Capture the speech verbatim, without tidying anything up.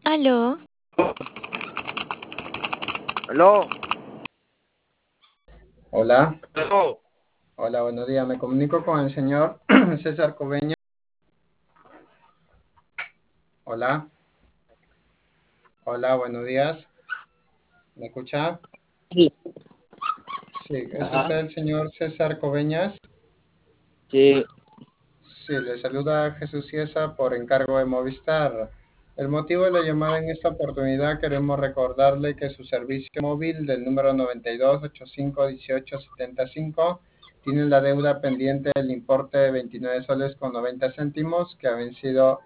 Aló, Aló, Hola, aló. hola, buenos días. Me comunico con el señor César Coveña. Hola, hola, buenos días. ¿Me escucha? Sí. Sí, ¿es Ajá, usted el señor César Coveñas? sí, Sí, le saluda Jesús Ciesa por encargo de Movistar. El motivo de la llamada en esta oportunidad queremos recordarle que su servicio móvil del número noventa y dos, ochenta y cinco, dieciocho, setenta y cinco tiene la deuda pendiente del importe de veintinueve soles con noventa céntimos que ha vencido